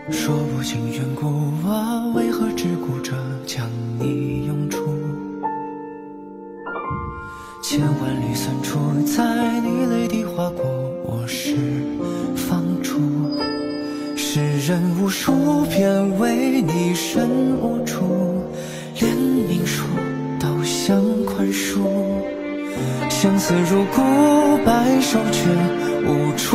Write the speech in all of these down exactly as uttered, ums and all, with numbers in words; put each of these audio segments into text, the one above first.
说不清缘故啊，为何只顾着将你拥住？千万缕酸楚，在你泪滴划过我释放出。世人无数遍为你深无助，连命数都想宽恕。相思如故，白首却无处。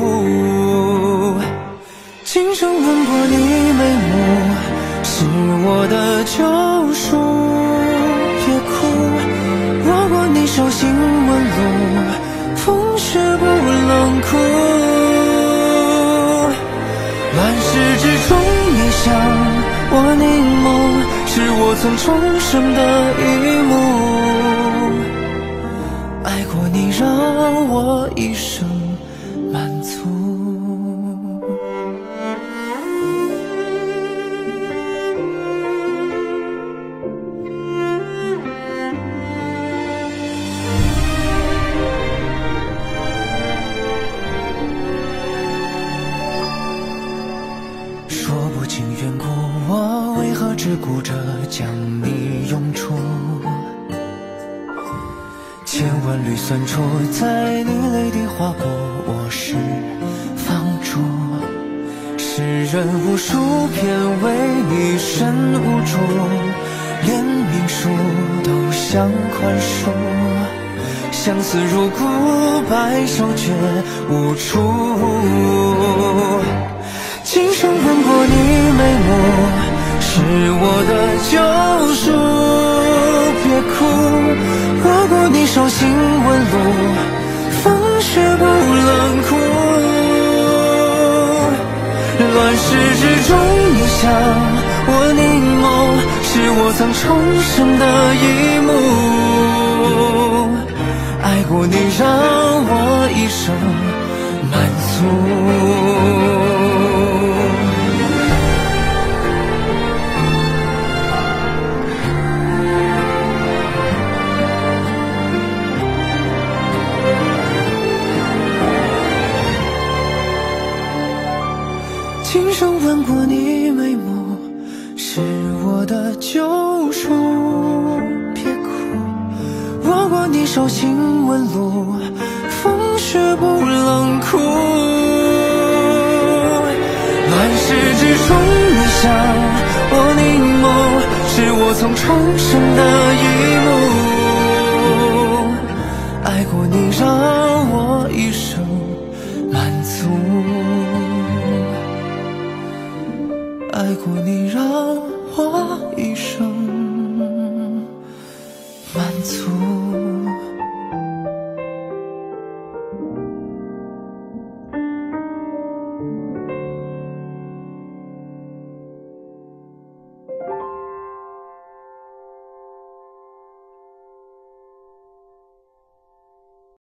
今生吻过你眉目，是我的救赎。别哭，握过你手心纹路，风雪不冷酷。乱世之中，你向我凝眸，是我曾重生的一幕。爱过你，让我一生满足。说不清缘故，我为何只顾着将你拥住？千万缕酸楚，在你泪滴划过我释放出。世人无数遍为你深无助，连命数都想宽恕。相思如故，白首却无处。今生吻过你眉目，是我的救赎。别哭，握过你手心纹路，风雪不冷酷。乱世之中，你向我凝眸，是我曾重生的一幕。爱过你，让我一生满足。今生吻过你眉目，是我的救赎。别哭，握过你手心纹路，风雪不冷酷。乱世之中，你向我凝眸，是我曾重生的一幕。爱过你，让我一生满足。爱过你，让我一生满足。